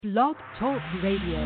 Blog Talk Radio.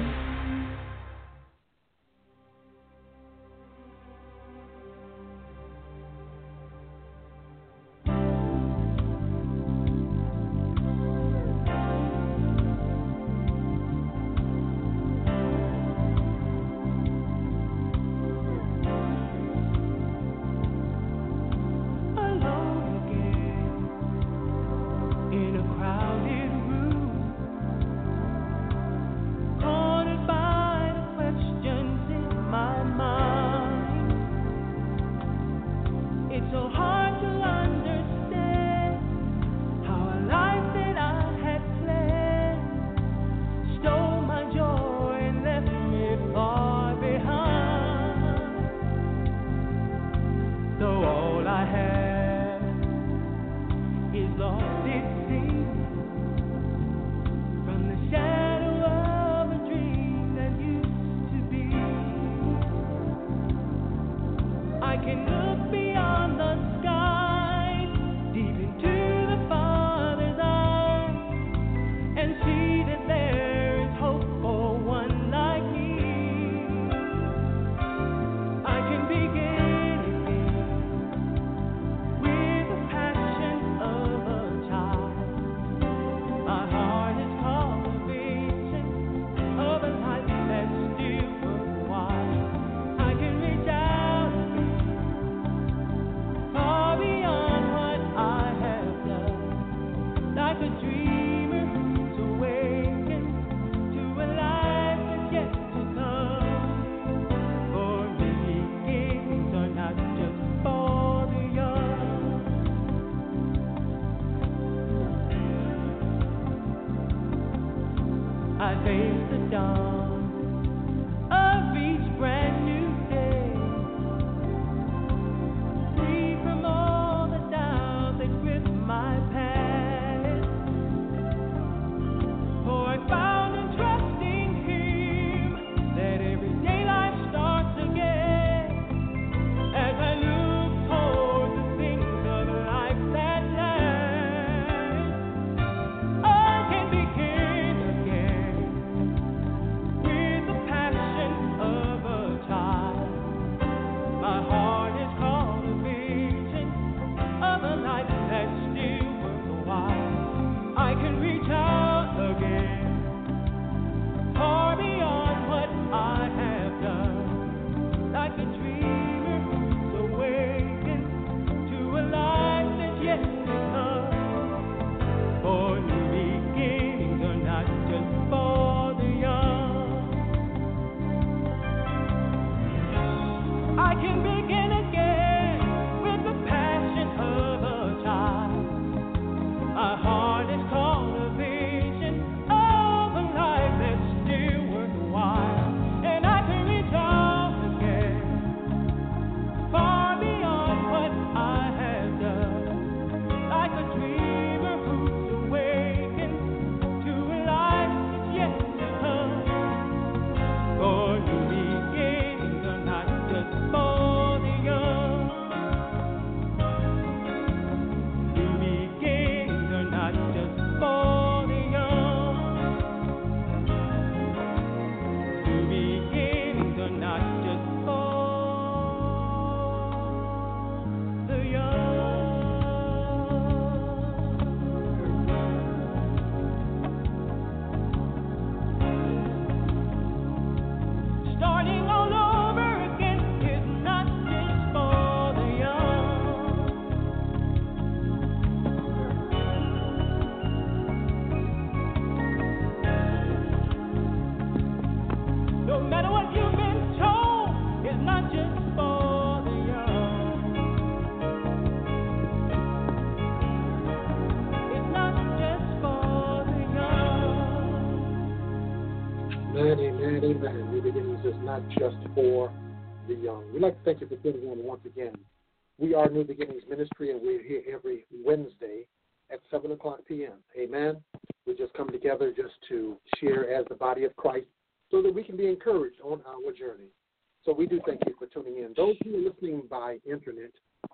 Just for the young. We'd like to thank you for tuning in once again. We are New Beginnings Ministry, and we're here every Wednesday at 7 o'clock p.m. Amen. We just come together just to share as the body of Christ so that we can be encouraged on our journey. So we do thank you for tuning in. Those who are listening by internet,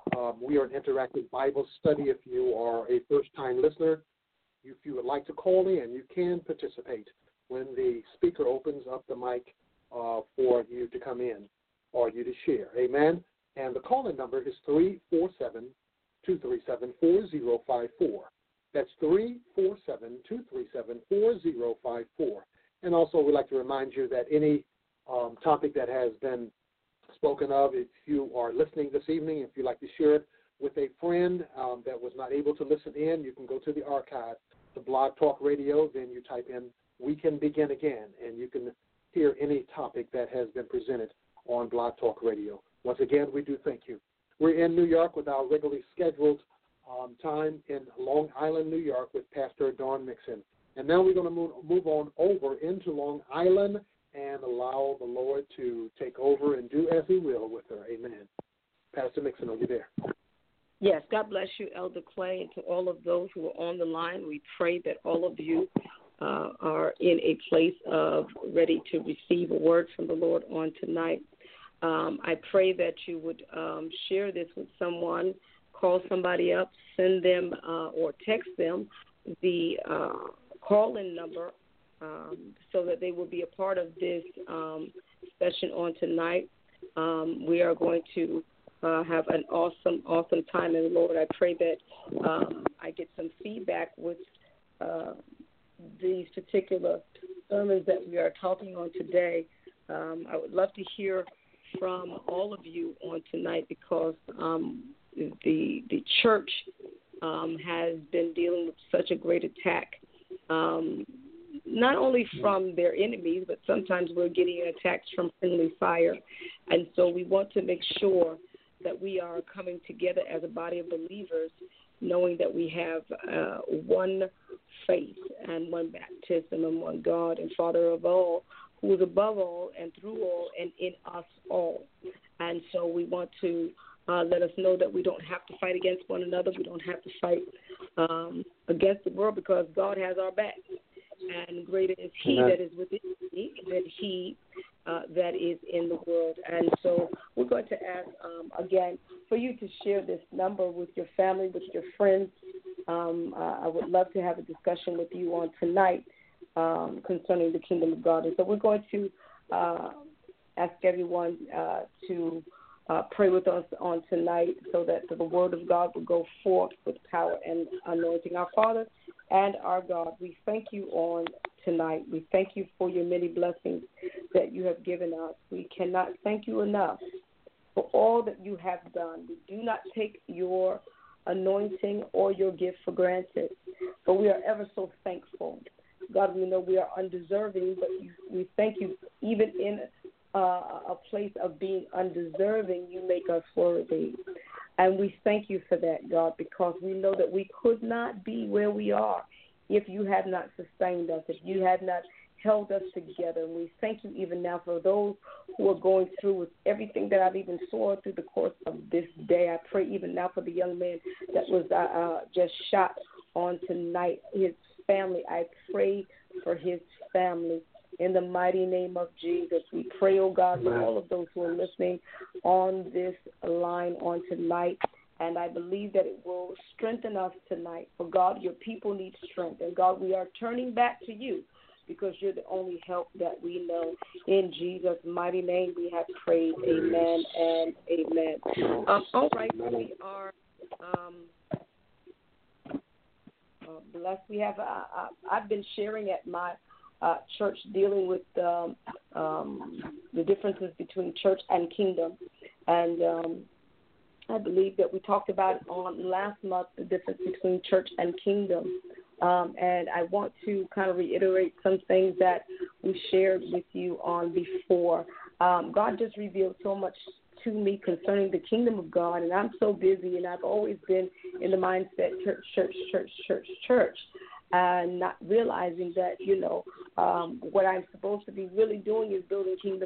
we are an interactive Bible study. If you are a first-time listener, if you would like to call in, you can participate. when the speaker opens up the mic for you to come in or you to share. Amen. And the call-in number is 347-237-4054. That's 347-237-4054. And also, we'd like to remind you that any topic that has been spoken of, if you are listening this evening, if you'd like to share it with a friend that was not able to listen in, you can go to the archive, to Blog Talk Radio, then you type in "We Can Begin Again," and you can hear any topic that has been presented on Blog Talk Radio. Once again, we do thank you. We're in New York with our regularly scheduled time in Long Island, New York with Pastor Dawn Mixon. And now we're going to move on over into Long Island and allow the Lord to take over and do as he will with her. Amen. Pastor Mixon, are you there? Yes, God bless you, Elder Clay, and to all of those who are on the line. We pray that all of you are in a place of ready to receive a word from the Lord on tonight. I pray that you would share this with someone, call somebody up, send them or text them the call-in number so that they will be a part of this session on tonight. We are going to have an awesome time in the Lord. I pray that I get some feedback with these particular sermons that we are talking on today. I would love to hear from all of you on tonight because the church has been dealing with such a great attack, not only from their enemies, but sometimes we're getting attacks from friendly fire. And so we want to make sure that we are coming together as a body of believers, knowing that we have one faith and one baptism and one God and Father of all, who is above all and through all and in us all. And so we want to let us know that we don't have to fight against one another. We don't have to fight against the world because God has our back. And greater is he that is within me than he that is in the world. And so we're going to ask, again, for you to share this number with your family, with your friends. I would love to have a discussion with you on tonight concerning the kingdom of God. And so we're going to ask everyone to pray with us on tonight so that the word of God will go forth with power and anointing. Our Father and our God, we thank you on tonight. We thank you for your many blessings that you have given us. We cannot thank you enough for all that you have done. We do not take your anointing or your gift for granted, but we are ever so thankful. God, we know we are undeserving, but we thank you even in a place of being undeserving, you make us worthy. And we thank you for that, God, because we know that we could not be where we are if you had not sustained us, if you had not held us together. And we thank you even now for those who are going through with everything that I've even saw through the course of this day. I pray even now for the young man that was just shot on tonight, his family. I pray for his family. In the mighty name of Jesus, we pray, oh God, for all of those who are listening on this line on tonight. And I believe that it will strengthen us tonight. For God, your people need strength. And God, we are turning back to you because you're the only help that we know. In Jesus' mighty name, we have prayed. Amen and amen. All right, we are blessed. We have. I've been sharing at my church dealing with the differences between church and kingdom, and I believe that we talked about it on last month, the difference between church and kingdom. And I want to kind of reiterate some things that we shared with you on before. God just revealed so much to me concerning the kingdom of God, and I'm so busy, and I've always been in the mindset church, and not realizing that, what I'm supposed to be really doing is building kingdom.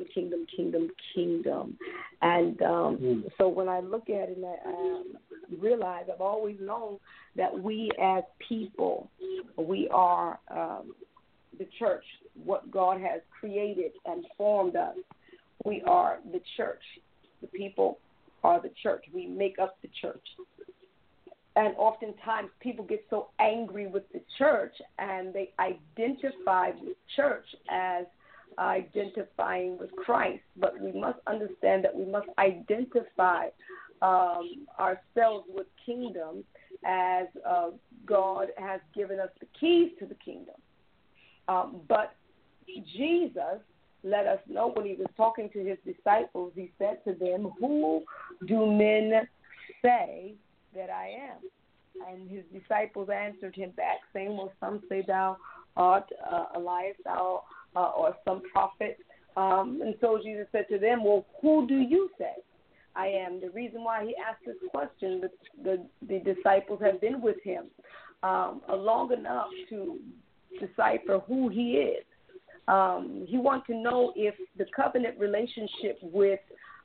And so when I look at it, I realize I've always known that we as people, we are the church, what God has created and formed us. We are the church. The people are the church. We make up the church. And oftentimes people get so angry with the church and they identify the church as identifying with Christ. But we must understand that we must identify ourselves with kingdom as God has given us the keys to the kingdom. But Jesus let us know when he was talking to his disciples, he said to them, "Who do men say that I am?" And his disciples answered him back, saying, "Well, some say thou art Elias, thou or some prophet." And so Jesus said to them, "Well, who do you say I am?" The reason why he asked this question, the disciples had been with him long enough to decipher who he is. He wanted to know if the covenant relationship with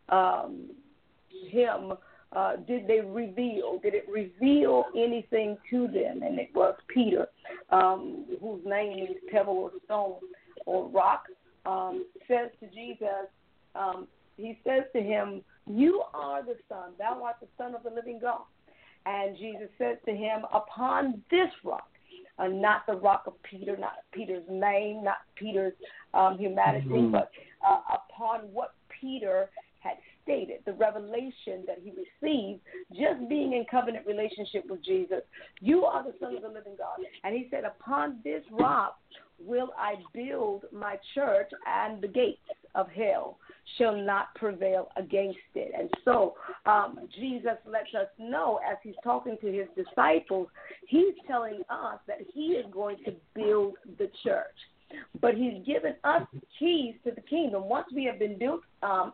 him, did it reveal anything to them? And it was Peter, whose name means pebble or stone or rock, says to Jesus, he says to him, "You are the Son, thou art the Son of the living God." And Jesus says to him, "Upon this rock," not the rock of Peter, not Peter's name, not Peter's humanity, but upon what Peter had stated, the revelation that he received just being in covenant relationship with Jesus. "You are the Son of the living God." And he said, "Upon this rock will I build my church, and the gates of hell shall not prevail against it." And so Jesus lets us know, as he's talking to his disciples, he's telling us that he is going to build the church. But he's given us the keys to the kingdom. Once we have been built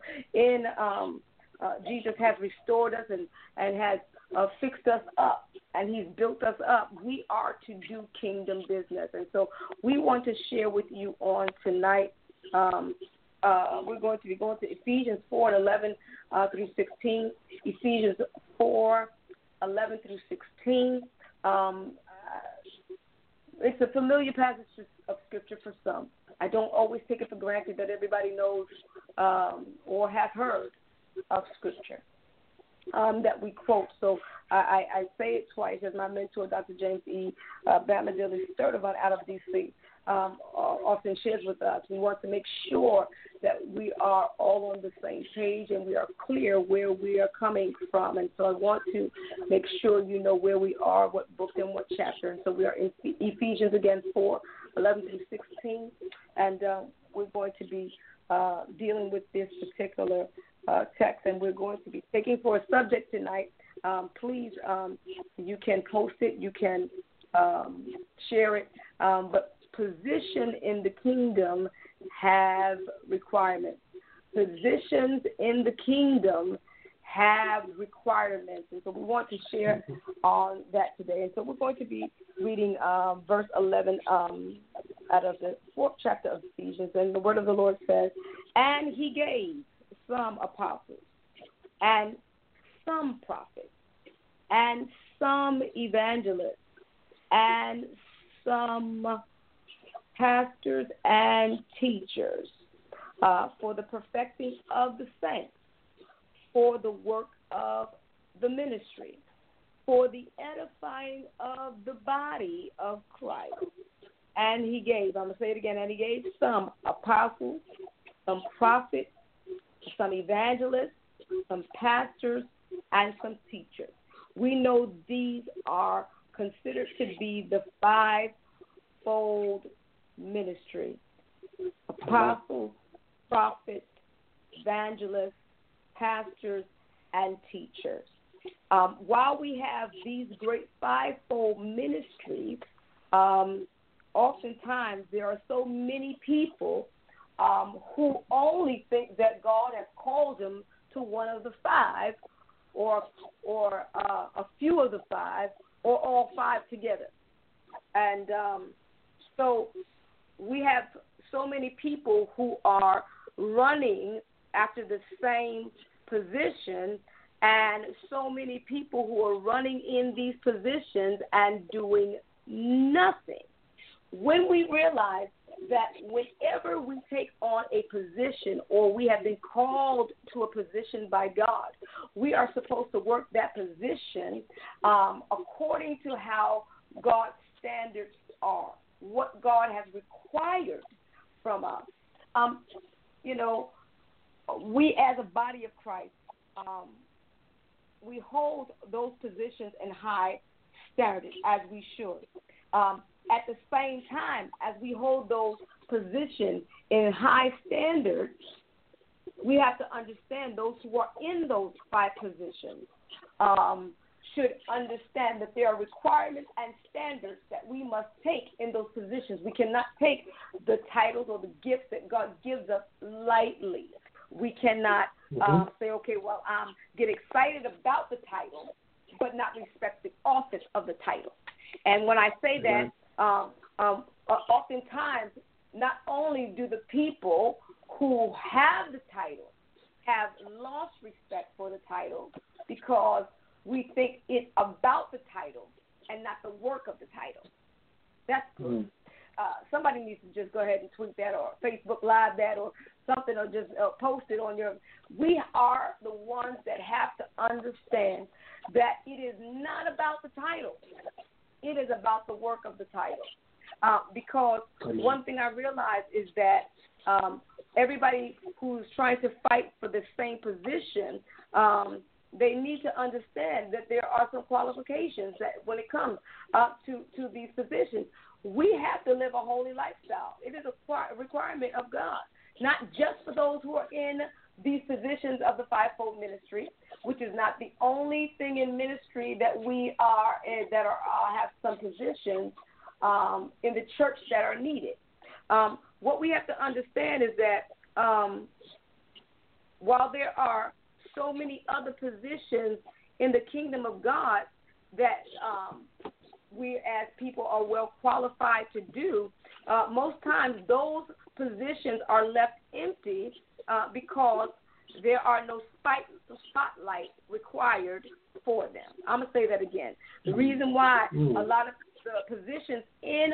Jesus has restored us and has fixed us up, and he's built us up, we are to do kingdom business. And so we want to share with you on tonight. We're going to be going to Ephesians 4:11 through 16. Ephesians 4:11 through 16. It's a familiar passage of Scripture for some. I don't always take it for granted that everybody knows or has heard of Scripture that we quote. So I say it twice, as my mentor, Dr. James E. Bamadilli Sturtevant out of D.C. Often shares with us. We want to make sure that we are all on the same page and we are clear where we are coming from. And so I want to make sure you know where we are, what book and what chapter. And so we are in Ephesians again 4:11 through 16. And we're going to be dealing with this particular text. And we're going to be taking for a subject tonight. Please, you can post it. You can share it. But position in the kingdom have requirements. Positions in the kingdom have requirements. And so we want to share on that today. And so we're going to be reading verse 11 out of the 4th chapter of Ephesians. And the word of the Lord says, "And he gave some apostles, and some prophets, and some evangelists, and some pastors and teachers for the perfecting of the saints, for the work of the ministry, for the edifying of the body of Christ." And he gave, I'm going to say it again, and he gave some apostles, some prophets, some evangelists, some pastors, and some teachers. We know these are considered to be the fivefold ministry: apostles, prophets, evangelists, pastors, and teachers. While we have these great fivefold ministries, oftentimes there are so many people who only think that God has called them to one of the five, or a few of the five, or all five together. And so we have so many people who are running after the same position, and so many people who are running in these positions and doing nothing. When we realize that whenever we take on a position or we have been called to a position by God, we are supposed to work that position according to how God's standards are, what God has required from us. We as a body of Christ, we hold those positions in high standards as we should. At the same time, as we hold those positions in high standards, we have to understand those who are in those high positions should understand that there are requirements and standards that we must take in those positions. We cannot take the titles or the gifts that God gives us lightly. We cannot say, okay, well, get excited about the title, but not respect the office of the title. And when I say that, oftentimes, not only do the people who have the title have lost respect for the title because we think it's about the title and not the work of the title. That's good. Somebody needs to just go ahead and tweet that or Facebook Live that or something, or just post it on your. We are the ones that have to understand that it is not about the title. It is about the work of the title. Because one thing I realize is that everybody who's trying to fight for the same position, they need to understand that there are some qualifications that when it comes to these positions. We have to live a holy lifestyle. It is a requirement of God, not just for those who are in these positions of the fivefold ministry, which is not the only thing in ministry that we are have some positions in the church that are needed. What we have to understand is that while there are so many other positions in the kingdom of God that we as people are well qualified to do, most times those positions are left empty because there are no spotlight required for them. I'm going to say that again. The reason why a lot of the positions in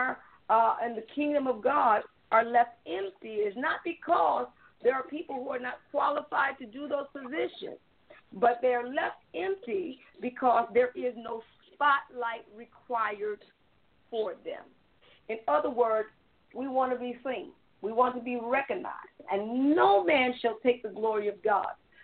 in the kingdom of God are left empty is not because there are people who are not qualified to do those positions, but they're left empty because there is no spotlight required for them. In other words, we want to be seen. We want to be recognized, and no man shall take the glory of God.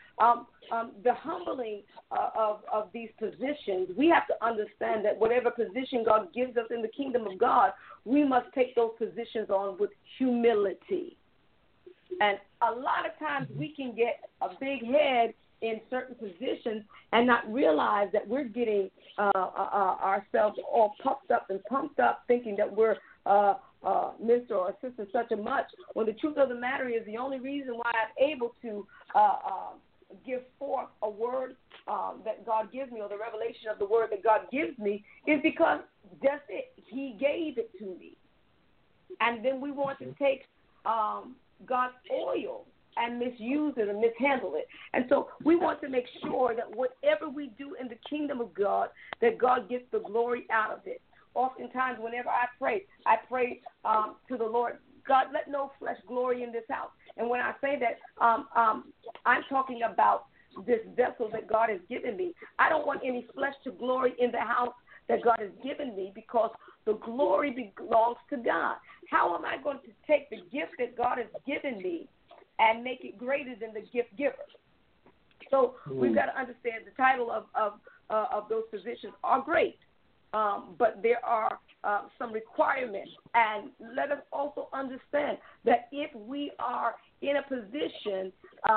The humbling of these positions, we have to understand that whatever position God gives us in the kingdom of God, we must take those positions on with humility. And a lot of times we can get a big head in certain positions and not realize that we're getting ourselves all pumped up, thinking that we're Mr. or Sister such a much, when the truth of the matter is the only reason why I'm able to give forth a word that God gives me, or the revelation of the word that God gives me, is because that's it. He gave it to me. And then we want to take God's oil and misuse it and mishandle it. And so we want to make sure that whatever we do in the kingdom of God, that God gets the glory out of it. Oftentimes, whenever I pray to the Lord, God, let no flesh glory in this house. And when I say that, I'm talking about this vessel that God has given me. I don't want any flesh to glory in the house that God has given me, because the glory belongs to God. How am I going to take the gift that God has given me and make it greater than the gift giver? So we've got to understand the title of those positions are great, but there are some requirements. And let us also understand that if we are in a position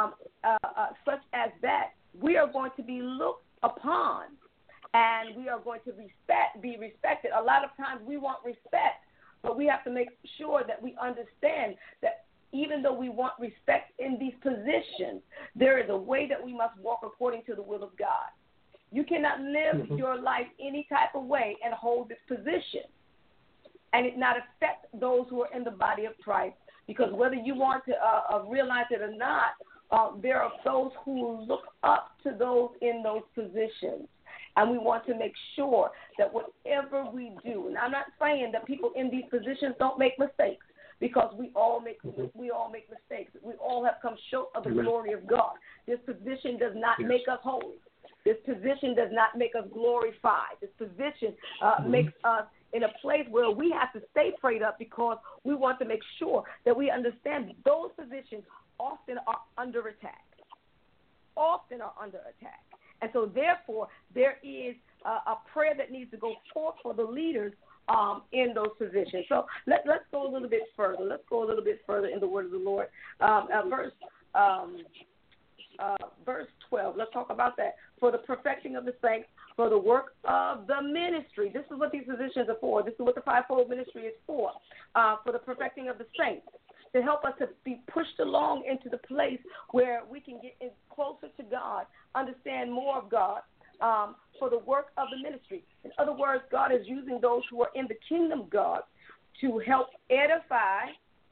such as that, we are going to be looked upon and we are going to be respected. A lot of times we want respect, but we have to make sure that we understand that even though we want respect in these positions, there is a way that we must walk according to the will of God. You cannot live your life any type of way and hold this position and it not affect those who are in the body of Christ. Because whether you want to realize it or not, there are those who look up to those in those positions. And we want to make sure that whatever we do, and I'm not saying that people in these positions don't make mistakes, because we all make mistakes. We all have come short of the glory of God. This position does not make us holy. This position does not make us glorified. This position makes us in a place where we have to stay prayed up because we want to make sure that we understand those positions often are under attack. And so, therefore, there is a prayer that needs to go forth for the leaders in those positions. So let's go a little bit further. Let's go a little bit further in the word of the Lord. Verse 12, let's talk about that. For the perfecting of the saints, for the work of the ministry. This is what these positions are for. This is what the fivefold ministry is for the perfecting of the saints, to help us to be pushed along into the place where we can get closer to God, understand more of God, for the work of the ministry. In other words, God is using those who are in the kingdom of God to help edify,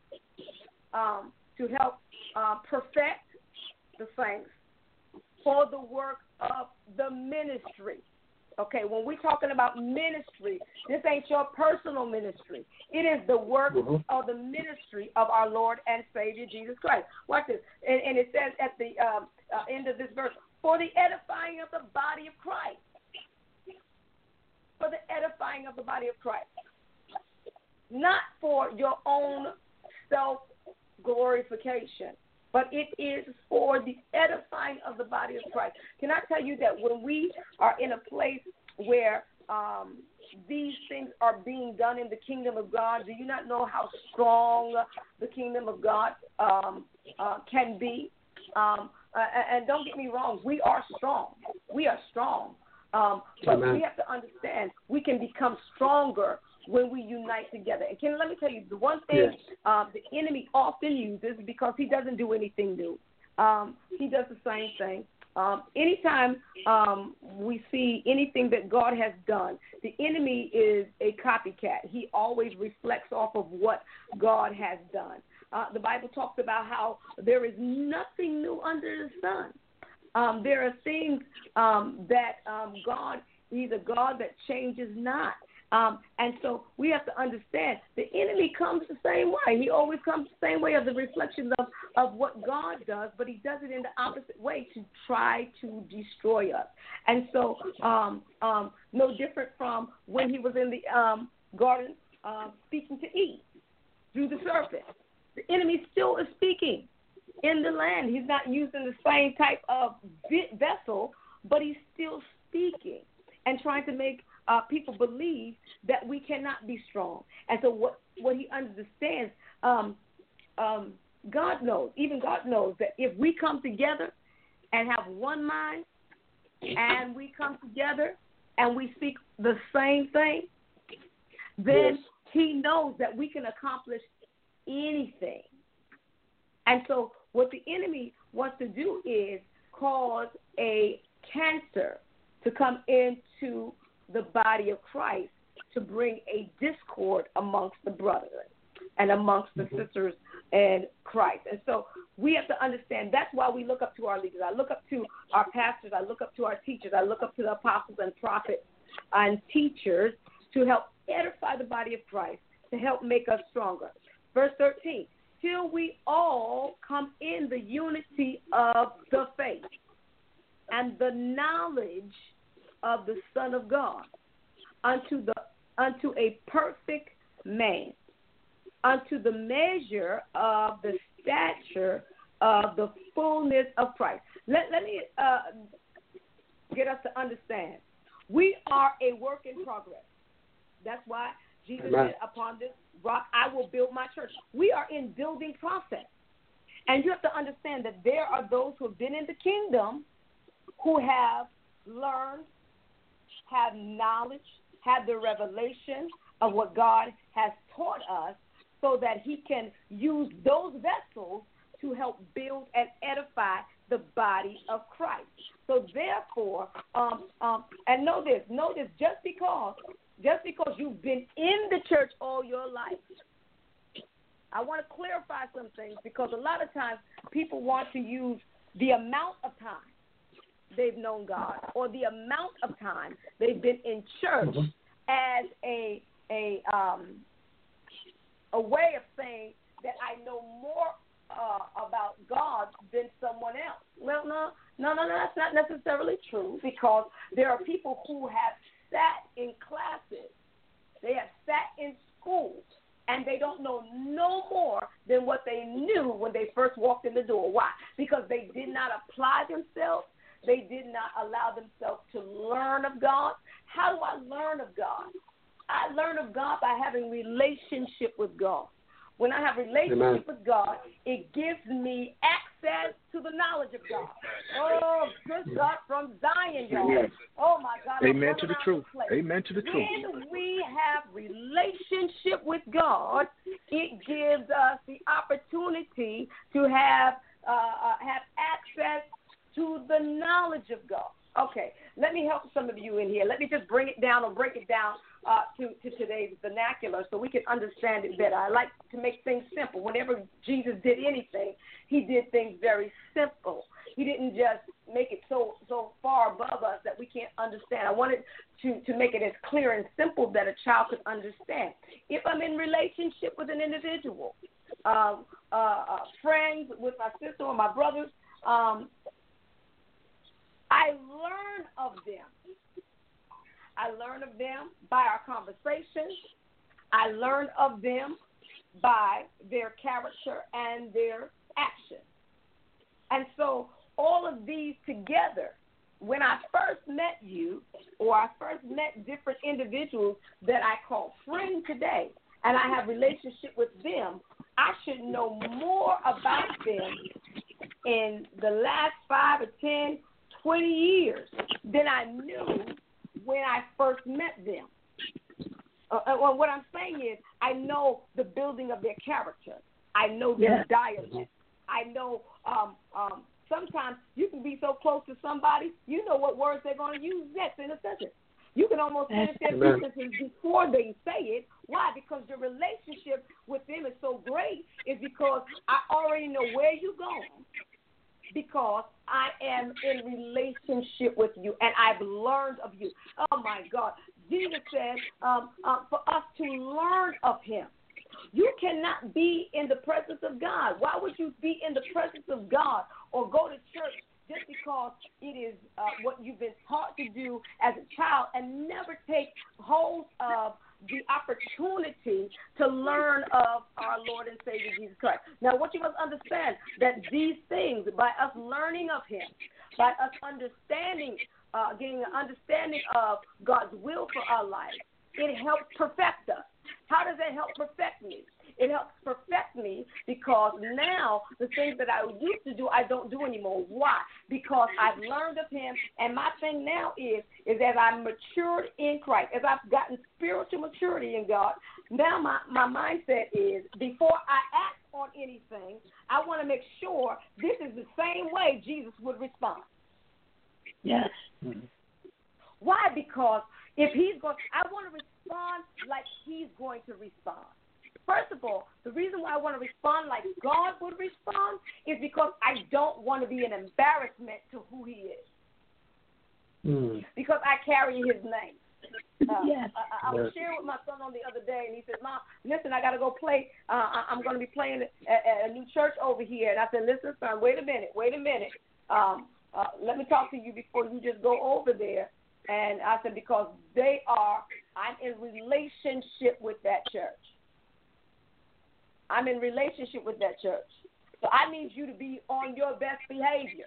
to help perfect the saints for the work of the ministry. Okay, when we're talking about ministry, this ain't your personal ministry. It is the work of the ministry of our Lord and Savior, Jesus Christ. Watch this. And it says at the end of this verse, for the edifying of the body of Christ. For the edifying of the body of Christ. Not for your own self-glorification, but it is for the edifying of the body of Christ. Can I tell you that when we are in a place where these things are being done in the kingdom of God, do you not know how strong the kingdom of God can be? And don't get me wrong, we are strong. We are strong. But we have to understand we can become stronger when we unite together. And let me tell you, the one thing the enemy often uses, because he doesn't do anything new, he does the same thing. Anytime we see anything that God has done, the enemy is a copycat. He always reflects off of what God has done. The Bible talks about how there is nothing new under the sun. There are things that God, he's a God that changes not. And so we have to understand the enemy comes the same way. He always comes the same way as a reflection of what God does, but he does it in the opposite way to try to destroy us. And so no different from when he was in the garden speaking to Eve through the serpent. The enemy still is speaking in the land. He's not using the same type of vessel, but he's still speaking and trying to make people believe that we cannot be strong. And so what he understands, God knows, even God knows that if we come together and have one mind and we come together and we speak the same thing, then he knows that we can accomplish anything. And so what the enemy wants to do is cause a cancer to come into the body of Christ, to bring a discord amongst the brethren and amongst the sisters in Christ. And so we have to understand that's why we look up to our leaders. I look up to our pastors. I look up to our teachers. I look up to the apostles and prophets and teachers to help edify the body of Christ, to help make us stronger. Verse 13, till we all come in the unity of the faith and the knowledge of the Son of God, unto a perfect man, unto the measure of the stature of the fullness of Christ. Let me get us to understand. We are a work in progress. That's why Jesus said, upon this rock I will build my church. We are in building process. And you have to understand that there are those who have been in the kingdom who have learned, have knowledge, have the revelation of what God has taught us, so that he can use those vessels to help build and edify the body of Christ. So therefore, and know this, just because you've been in the church all your life, I want to clarify some things, because a lot of times people want to use the amount of time they've known God or the amount of time they've been in church as a way of saying that I know more about God than someone else. Well, no, that's not necessarily true, because there are people who have sat in classes, they have sat in schools, and they don't know no more than what they knew when they first walked in the door. Why? Because they did not apply themselves. They did not allow themselves to learn of God. How do I learn of God? I learn of God by having relationship with God. When I have relationship with God, it gives me access to the knowledge of God. Oh, good God from Zion, y'all. Oh, my God. Amen to the truth. Amen to the truth. When we have relationship with God, it gives us the opportunity to have access to the knowledge of God. Okay, let me help some of you in here. Let me just break it down to today's vernacular so we can understand it better. I like to make things simple. Whenever Jesus did anything, he did things very simple. He didn't just make it so far above us that we can't understand. I wanted to make it as clear and simple that a child could understand. If I'm in relationship with an individual, friends with my sister or my brothers, I learn of them. I learn of them by our conversations. I learn of them by their character and their actions. And so all of these together, when I first met you, or I first met different individuals that I call friends today, and I have relationship with them, I should know more about them in the last 5 or 10, 20 years than I knew when I first met them. What I'm saying is I know the building of their character. I know their dialect. I know sometimes you can be so close to somebody, you know what words they're going to use next in a sentence. You can almost finish their sentences before they say it. Why? Because your relationship with them is so great. Is because I already know where you're going, because I am in relationship with you, and I've learned of you. Oh, my God. Jesus said for us to learn of him. You cannot be in the presence of God. Why would you be in the presence of God or go to church just because it is what you've been taught to do as a child, and never take hold of the opportunity to learn of our Lord and Savior Jesus Christ? Now, what you must understand, that these things, by us learning of him, by us understanding, getting an understanding of God's will for our life, it helps perfect us. How does that help perfect me? It helps perfect me because now the things that I used to do, I don't do anymore. Why? Because I've learned of him, and my thing now is as I'm matured in Christ, as I've gotten spiritual maturity in God, now my mindset is before I act on anything, I want to make sure this is the same way Jesus would respond. Yes. Why? Because if he's going, I want to respond like he's going to respond. First of all, the reason why I want to respond like God would respond is because I don't want to be an embarrassment to who he is. Because I carry his name. I was sharing with my son on the other day, and he said, Mom, listen, I got to go play. I'm going to be playing at a new church over here. And I said, listen, son, wait a minute. Let me talk to you before you just go over there. And I said, because I'm in relationship with that church. I'm in relationship with that church. So I need you to be on your best behavior.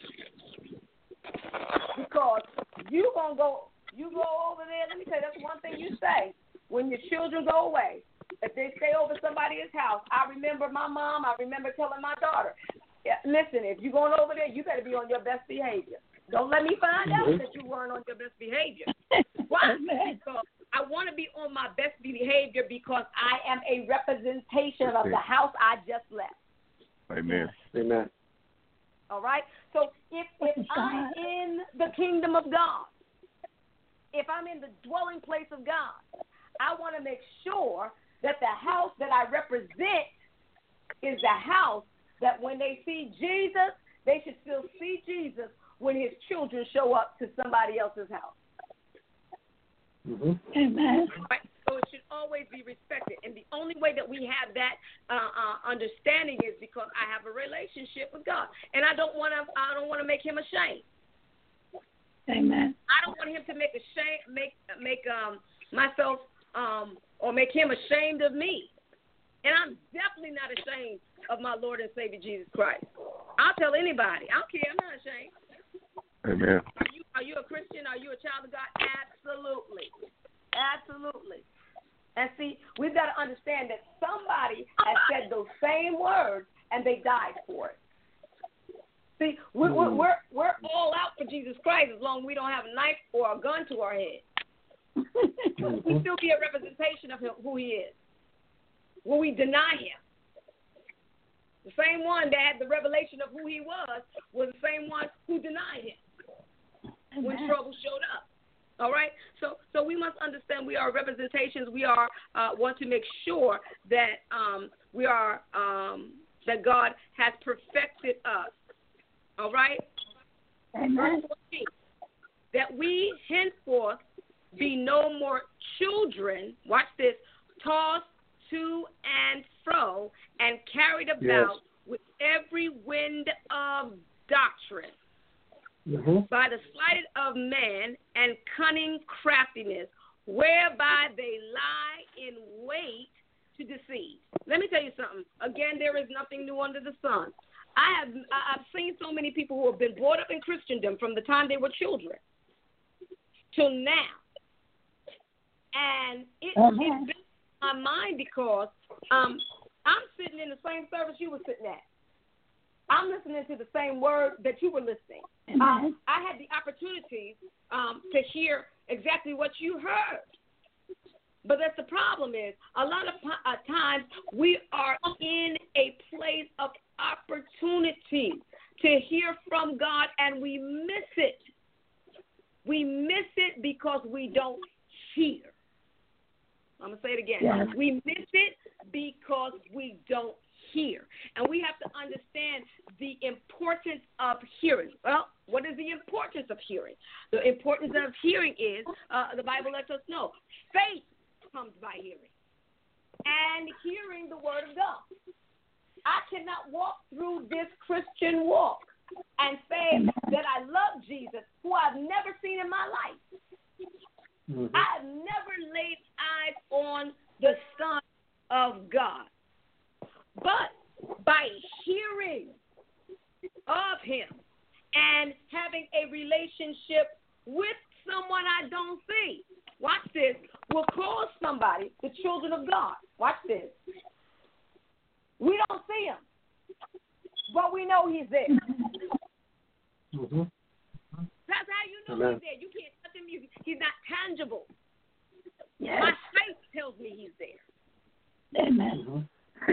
Because you go over there. Let me tell you, that's one thing you say when your children go away. If they stay over somebody's house, I remember my mom, I remember telling my daughter, listen, if you're going over there, you better be on your best behavior. Don't let me find out that you weren't on your best behavior. Why? Because I want to be on my best behavior because I am a representation of the house I just left. Amen. Amen. All right? So if I'm in the kingdom of God, if I'm in the dwelling place of God, I want to make sure that the house that I represent is the house that when they see Jesus, they should still see Jesus when his children show up to somebody else's house. Amen. Right? So it should always be respected. And the only way that we have that understanding is because I have a relationship with God, and I don't want to make him ashamed. Amen. I don't want him to make myself or make him ashamed of me. And I'm definitely not ashamed of my Lord and Savior Jesus Christ. I'll tell anybody. I don't care. I'm not ashamed. Amen. Are you a Christian? Are you a child of God? Absolutely. Absolutely. And see, we've got to understand that somebody has said those same words and they died for it. See, we're all out for Jesus Christ as long as we don't have a knife or a gun to our head. We still be a representation of him, who he is. Will we deny him? The same one that had the revelation of who he was the same one who denied him when trouble showed up. All right? So we must understand we are representations. We are want to make sure that we are that God has perfected us. All right? Amen. Verse 14, that we henceforth be no more children, watch this, tossed to and fro and carried about with every wind of doctrine by the sleight of man and cunning craftiness, whereby they lie in wait to deceive. Let me tell you something. Again, there is nothing new under the sun. I've seen so many people who have been brought up in Christendom from the time they were children till now. And it's been in my mind because I'm sitting in the same service you were sitting at. I'm listening to the same word that you were listening. I had the opportunity to hear exactly what you heard. But that's the problem is a lot of times we are in a place of opportunity to hear from God and we miss it. We miss it because we don't hear. I'm going to say it again. Yes. We miss it because we don't hear. And we have to understand the importance of hearing. Well, what is the importance of hearing? The importance of hearing is, the Bible lets us know, faith comes by hearing. And hearing the word of God. I cannot walk through this Christian walk and say that I love Jesus, who I've never seen in my life. I have never laid eyes on the Son of God. But by hearing of him and having a relationship with someone I don't see, watch this, will cause somebody, the children of God, watch this. We don't see him, but we know he's there. That's how you know he's there. You can't touch him. He's not tangible. Yes. My faith tells me he's there. Amen.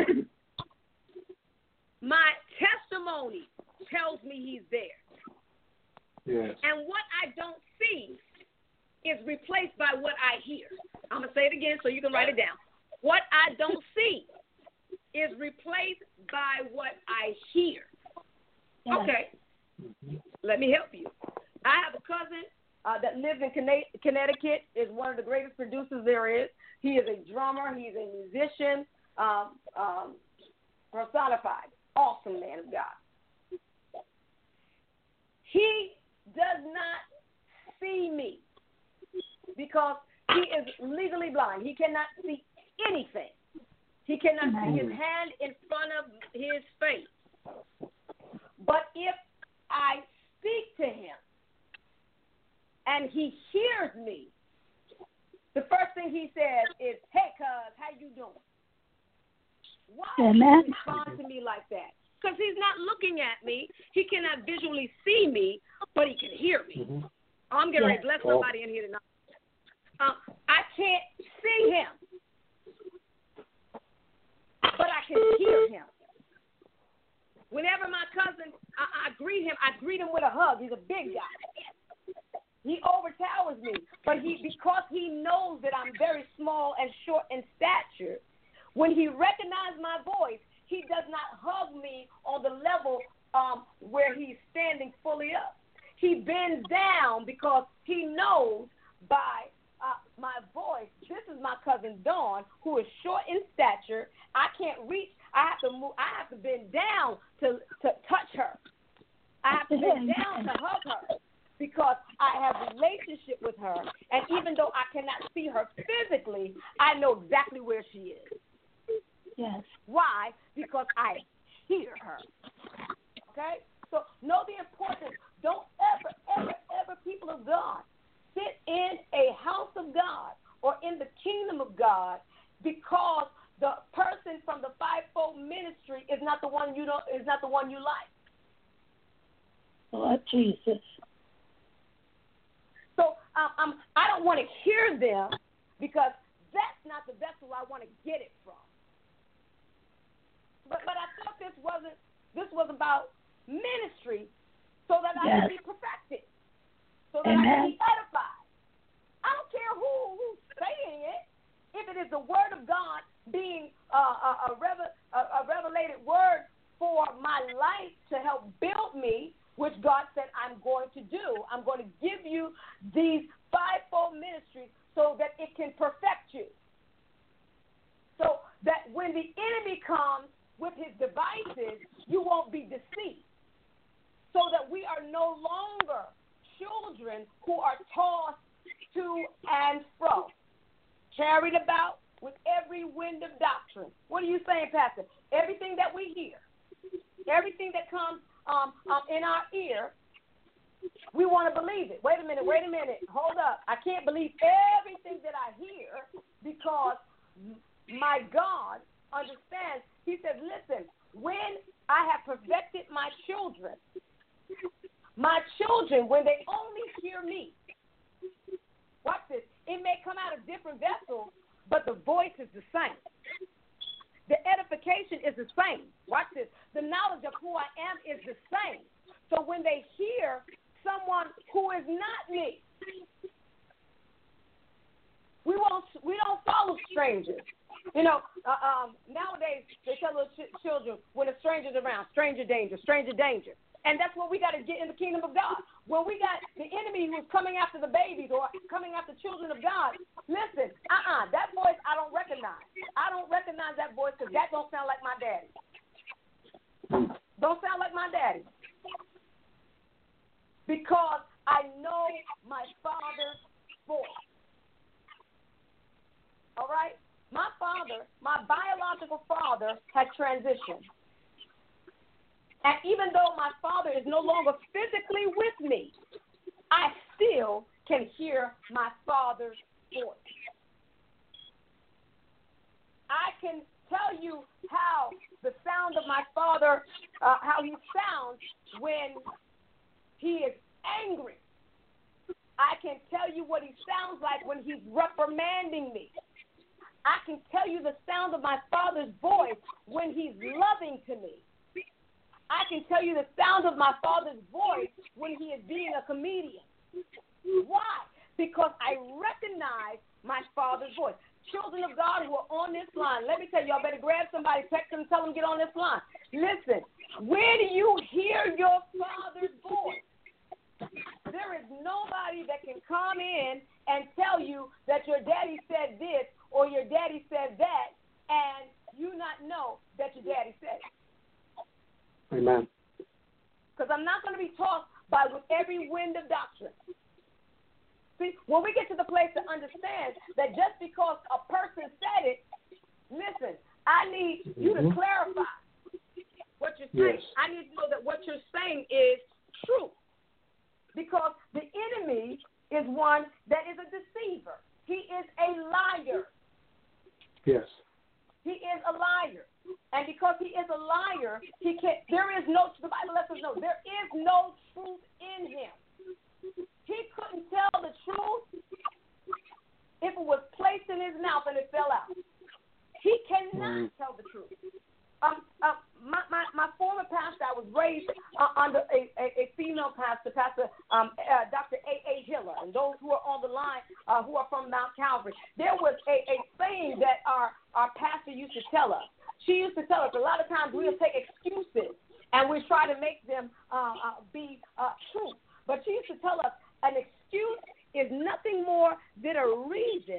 My testimony tells me he's there. Yes. And what I don't see is replaced by what I hear. I'm going to say it again so you can write it down. What I don't see is replaced by what I hear. Yes. Okay. Let me help you. I have a cousin that lives in Connecticut, is one of the greatest producers there is. He is a drummer. He's a musician, personified. Awesome man of God. He does not see me because he is legally blind. He cannot see anything. He cannot see his hand in front of his face. But if I speak to him and he hears me, the first thing he says is, "Hey, cuz, how you doing?" Why does he respond to me like that? Because he's not looking at me. He cannot visually see me, but he can hear me. I'm getting ready to bless somebody in here tonight. I can't see him, but I can hear him. Whenever my cousin, I greet him with a hug. He's a big guy. He overtowers me, but because he knows that I'm very small and short in stature, when he recognizes my voice, he does not hug me on the level where he's standing fully up. He bends down because he knows by my voice. This is my cousin Dawn, who is short in stature. I can't reach. I have to move. I have to bend down to touch her. I have to bend down to hug her because I have a relationship with her. And even though I cannot see her physically, I know exactly where she is. Yes. Why? Because I hear her. Okay? So know the importance. Don't ever, people of God, sit in a house of God or in the kingdom of God because the person from the fivefold ministry is not the one you like. Lord Jesus. So I don't want to hear them because that's not the vessel I want to get it from. But I thought this was about ministry so that I can be perfected, so that I can be edified. I don't care who's saying it. If it is the word of God being a revelated word for my life to help build me, which God said I'm going to do. I'm going to give you these fivefold ministries so that it can perfect you. So that when the enemy comes with his devices, you won't be deceived. So that we are no longer children who are tossed to and fro, carried about with every wind of doctrine. What are you saying, Pastor? Everything that we hear, everything that comes in our ear, we want to believe it. Wait a minute. Hold up. I can't believe everything that I hear because my God understands. He says, listen, when I have perfected my children, when they only hear me, watch this, it may come out of different vessels, but the voice is the same. The edification is the same. Watch this. The knowledge of who I am is the same. So when they hear someone who is not me, we don't follow strangers. You know, nowadays they tell little children when a stranger's around, stranger danger. And that's what we got to get in the kingdom of God. When we got the enemy who's coming after the babies or coming after children of God, listen, that voice I don't recognize. I don't recognize that voice because that don't sound like my daddy. Don't sound like my daddy. Because I know my father's voice. All right? My father, my biological father, had transitioned. And even though my father is no longer physically with me, I still can hear my father's voice. I can tell you how the sound of my father, how he sounds when he is angry. I can tell you what he sounds like when he's reprimanding me. I can tell you the sound of my father's voice when he's loving to me. I can tell you the sound of my father's voice when he is being a comedian. Why? Because I recognize my father's voice. Children of God who are on this line, let me tell you, y'all better grab somebody, text them, tell them get on this line. Listen, where do you hear your father's voice? There is nobody that can come in and tell you that your daddy said this or your daddy said that and you not know that your daddy said it. Amen. Because I'm not going to be tossed by with every wind of doctrine. See, when we get to the place to understand that just because a person said it, listen, I need you to clarify what you're saying. Yes. I need to know that what you're saying is true. Because the enemy is one that is a deceiver. He is a liar. Yes. He is a liar. And because he is a liar, the Bible lets us know, there is no truth in him. He couldn't tell the truth if it was placed in his mouth and it fell out. He cannot tell the truth. My former pastor, I was raised under a female pastor, Dr. A.A. Hiller, and those who are on the line who are from Mount Calvary. There was a saying that our pastor used to tell us. She used to tell us a lot of times we'll take excuses and we try to make them be true. But she used to tell us an excuse is nothing more than a reason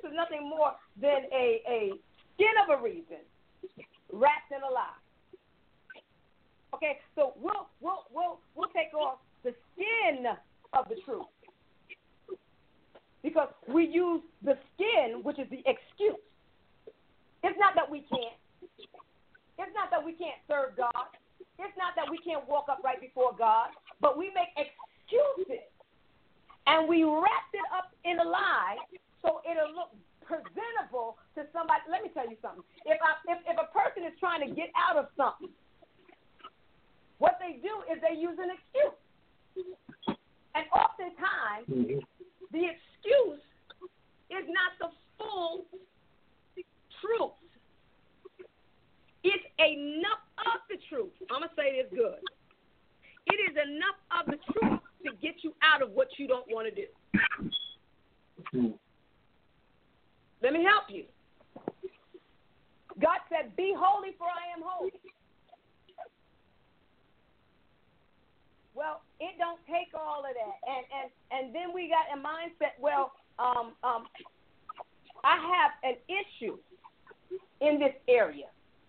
is nothing more than a skin of a reason wrapped in a lie. Okay, so we'll take off the skin of the truth because we use the skin, which is the excuse. It's not that we can't. It's not that we can't serve God. It's not that we can't walk up right before God, but we make excuses and we wrap it up in a lie so it'll look presentable to somebody. Let me tell you something. If a person is trying to get out of something, what they do is they use an excuse. And oftentimes, the excuse is not the full truth. It's enough of the truth. I'm going to say this good. It is enough of the truth to get you out of what you don't want to do. Let me help you. God said, be holy for I am holy. Well, it don't take all of that. And then we got a mindset, well, I have an issue in this area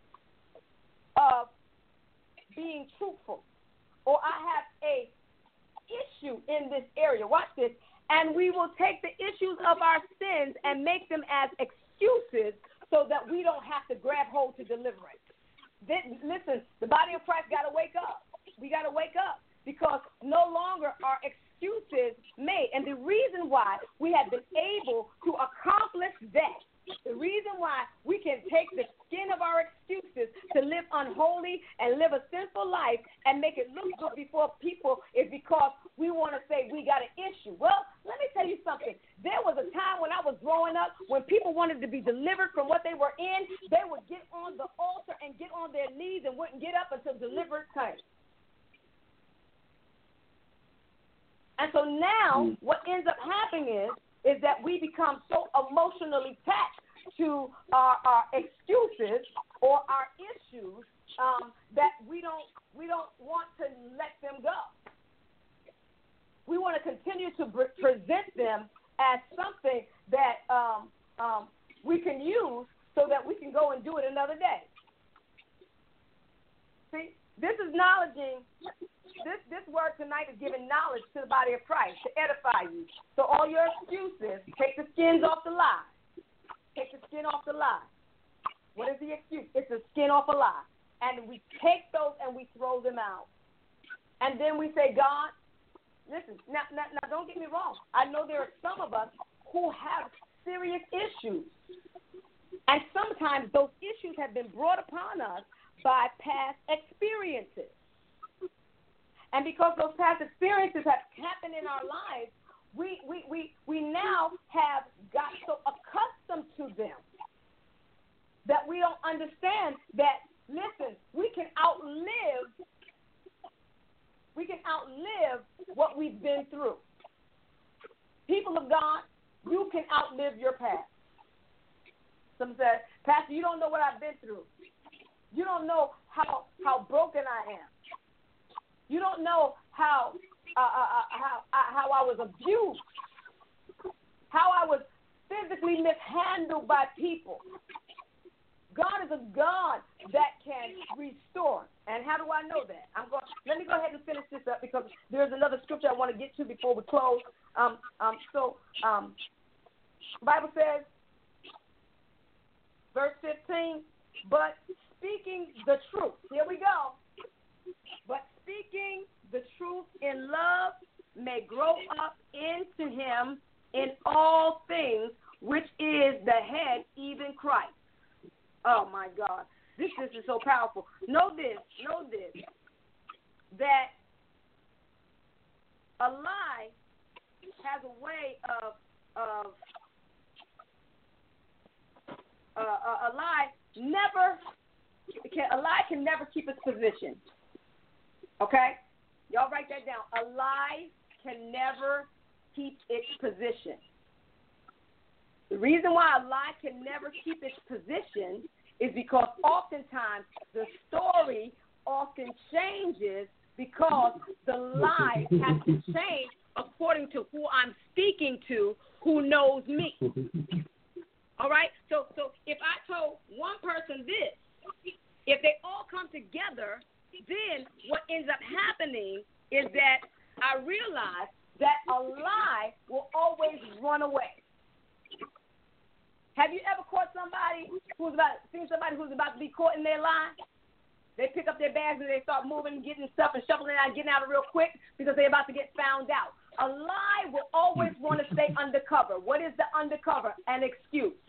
of being truthful, or I have a issue in this area. Watch this. And we will take the issues of our sins and make them as excuses so that we don't have to grab hold to deliverance. Listen, the body of Christ got to wake up. We got to wake up because no longer are excuses made. And the reason why we have been able to accomplish that, the reason why we can take the skin of our excuses to live unholy and live a sinful life and make it look good before people is because we want to say we got an issue. Well, let me tell you something. There was a time when I was growing up when people wanted to be delivered from what they were in, they would get on the altar and get on their knees and wouldn't get up until deliverance came. And so now what ends up happening is that we become so emotionally attached to our excuses or our issues that we don't want to let them go. We want to continue to present them as something that we can use so that we can go and do it another day. See, this is acknowledging. This word tonight is giving knowledge to the body of Christ to edify you. So all your excuses, take the skins off the lie. Take the skin off the lie. What is the excuse? It's the skin off a lie. And we take those and we throw them out. And then we say, God, listen, now don't get me wrong. I know there are some of us who have serious issues. And sometimes those issues have been brought upon us by past experiences. And because those past experiences have happened in our lives, we now have got so accustomed to them that we don't understand that, listen, we can outlive what we've been through. People of God, you can outlive your past. Some say, Pastor, you don't know what I've been through. You don't know how broken I am. You don't know how I was abused, how I was physically mishandled by people. God is a God that can restore. And how do I know that? Let me go ahead and finish this up because there's another scripture I want to get to before we close. The Bible says, verse 15, but speaking the truth. Here we go. But speaking the truth in love may grow up into him in all things, which is the head, even Christ. Oh, my God. This is so powerful. Know this, that a lie has a way of a lie can never keep its position. Okay? Y'all write that down. A lie can never keep its position. The reason why a lie can never keep its position is because oftentimes the story often changes because the lie has to change according to who I'm speaking to, who knows me. together, then what ends up happening is that I realize that a lie will always run away. Have you ever caught seen somebody who's about to be caught in their lie? They pick up their bags and they start moving, getting stuff and shuffling out, getting out real quick because they're about to get found out. A lie will always want to stay undercover. What is the undercover? An excuse.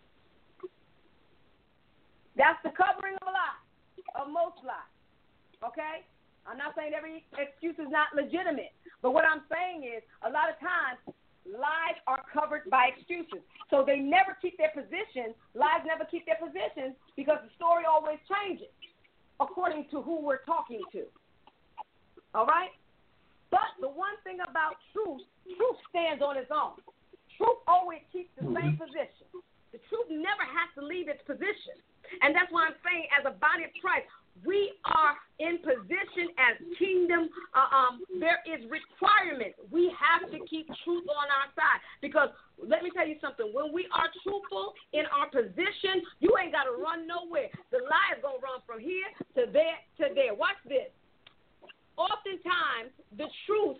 That's the covering of a lie, of most lies. Okay? I'm not saying every excuse is not legitimate, but what I'm saying is a lot of times lies are covered by excuses. So they never keep their position. Lies never keep their position because the story always changes according to who we're talking to. All right? But the one thing about truth stands on its own. Truth always keeps the same position. The truth never has to leave its position. And that's why I'm saying as a body of Christ, we are in position as kingdom. There is requirement. We have to keep truth on our side because let me tell you something. When we are truthful in our position, you ain't got to run nowhere. The lie is going to run from here to there to there. Watch this. Oftentimes, the truth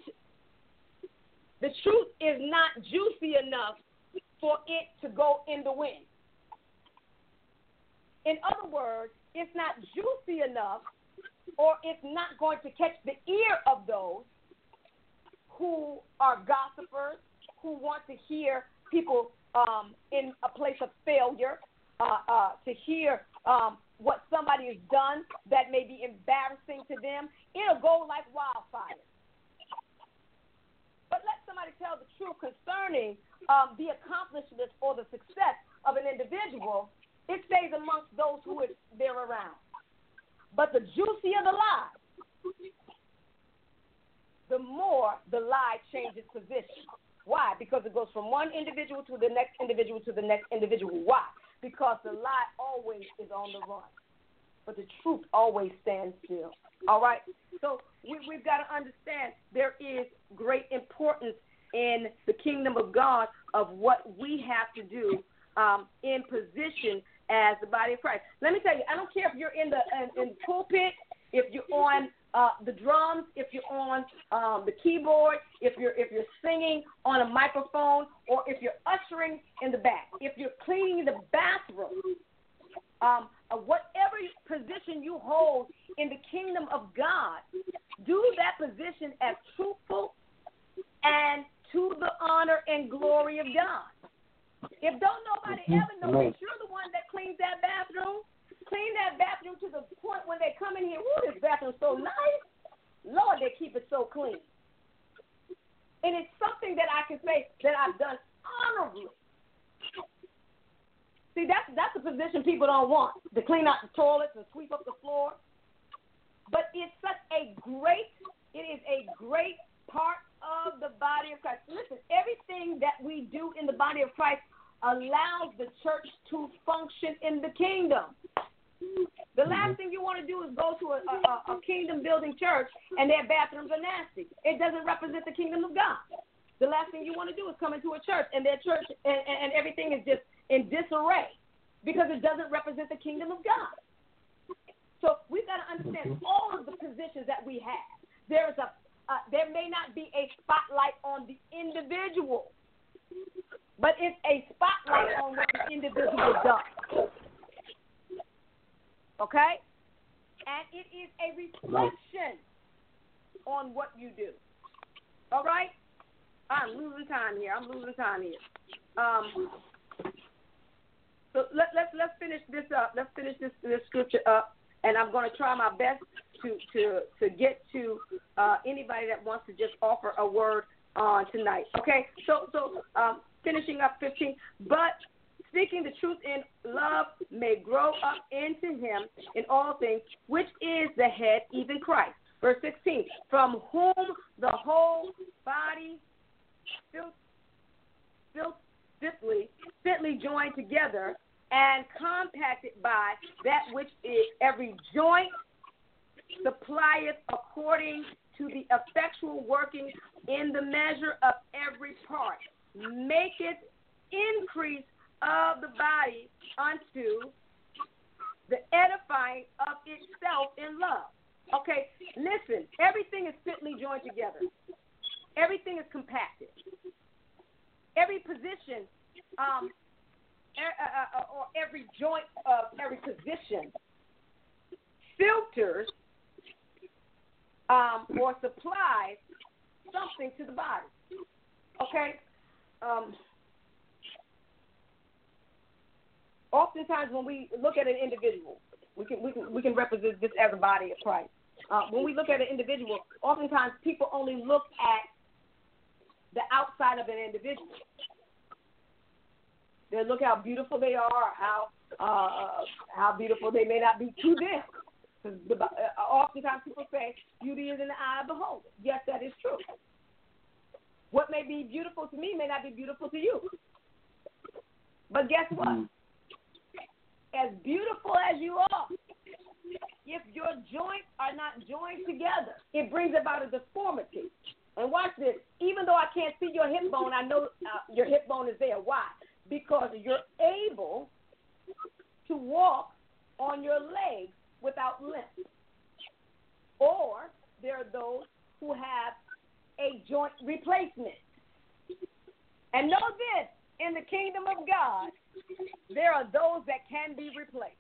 is not juicy enough for it to go in the wind. In other words, it's not juicy enough or it's not going to catch the ear of those who are gossipers, who want to hear people in a place of failure, to hear what somebody has done that may be embarrassing to them. It'll go like wildfire. But let somebody tell the truth concerning the accomplishments or the success of an individual. It stays amongst those who they're around. But the juicier the lie, the more the lie changes position. Why? Because it goes from one individual to the next individual to the next individual. Why? Because the lie always is on the run. But the truth always stands still. All right? So we've got to understand there is great importance in the kingdom of God of what we have to do in position as the body of Christ. Let me tell you, I don't care if you're in the pulpit, if you're on the drums, if you're on the keyboard, if you're singing on a microphone, or if you're ushering in the back, if you're cleaning the bathroom, whatever position you hold in the kingdom of God, do that position as truthful and to the honor and glory of God. If don't nobody ever know that you're the one that cleans that bathroom, clean that bathroom to the point when they come in here, ooh, this bathroom's so nice. Lord, they keep it so clean. And it's something that I can say that I've done honorably. See, that's a position people don't want, to clean out the toilets and sweep up the floor. But it's such a great part of the body of Christ. Listen, everything that we do in the body of Christ allows the church to function in the kingdom. The last thing you want to do is go to a kingdom-building church and their bathrooms are nasty. It doesn't represent the kingdom of God. The last thing you want to do is come into a church and their church and everything is just in disarray because it doesn't represent the kingdom of God. So we've got to understand all of the positions that we have. There may not be a spotlight on the individual, but it's a spotlight on what the individual does. Okay? And it is a reflection on what you do. All right? I'm losing time here. So let's finish this up. Let's finish this scripture up, and I'm going to try my best to get to anybody that wants to just offer a word on tonight. Okay? So finishing up 15. But speaking the truth in love may grow up into him in all things, which is the head, even Christ. Verse 16. From whom the whole body fitly joined together and compacted by that which is every joint supplieth according to the effectual working in the measure of every part, maketh increase of the body unto the edifying of itself in love. Okay, listen, everything is fitly joined together. Everything is compacted. Every position, or every joint of every position filters or supplies something to the body. Okay? Oftentimes when we look at an individual, we can represent this as a body of Christ. When we look at an individual, oftentimes people only look at the outside of an individual. They look how beautiful they are, how beautiful they may not be to them. Oftentimes people say beauty is in the eye of the beholder. Yes, that is true. What may be beautiful to me may not be beautiful to you. But guess what? As beautiful as you are, if your joints are not joined together, it brings about a deformity. And watch this. Even though I can't see your hip bone, I know your hip bone is there. Why? Because you're able to walk on your legs without limp. Or there are those who have a joint replacement. And know this, in the kingdom of God, there are those that can be replaced.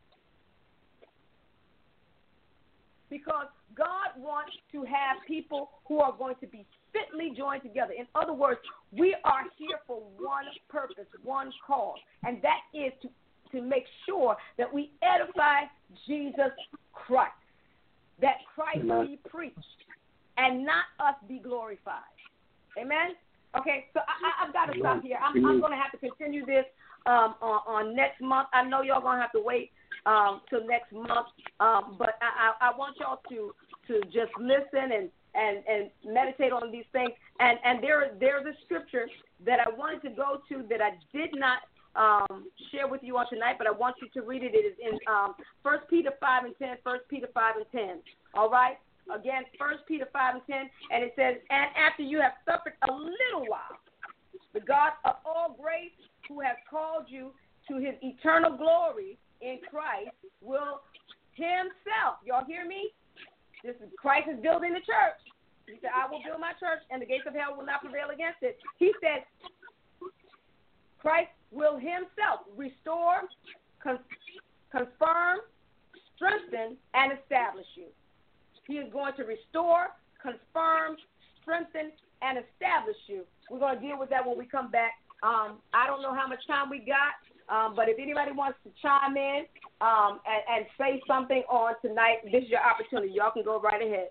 Because God wants to have people who are going to be fitly joined together. In other words, we are here for one purpose, one cause, and that is to make sure that we edify Jesus Christ, that Christ be preached, and not us be glorified. Amen? Okay, so I've got to stop here. I'm going to have to continue this on next month. I know y'all going to have to wait till next month, but I want y'all to just listen and meditate on these things. And there's a scripture that I wanted to go to that I did not share with you all tonight, but I want you to read it. It is in 1 Peter 5 and 10, 1 Peter 5 and 10. All right? Again, 1 Peter 5 and 10, and it says, and after you have suffered a little while, the God of all grace, who has called you to his eternal glory in Christ, will himself, y'all hear me? This is Christ is building the church. He said, I will build my church, and the gates of hell will not prevail against it. He said, Christ will himself restore, confirm, strengthen, and establish you. He is going to restore, confirm, strengthen, and establish you. We're going to deal with that when we come back. I don't know how much time we got, but if anybody wants to chime in and say something on tonight, this is your opportunity. Y'all can go right ahead.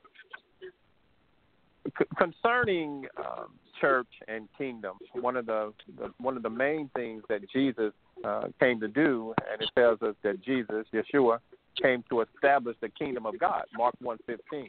Concerning church and kingdom, one of the main things that Jesus came to do, and it tells us that Jesus, Yeshua, came to establish the kingdom of God. Mark 1:15.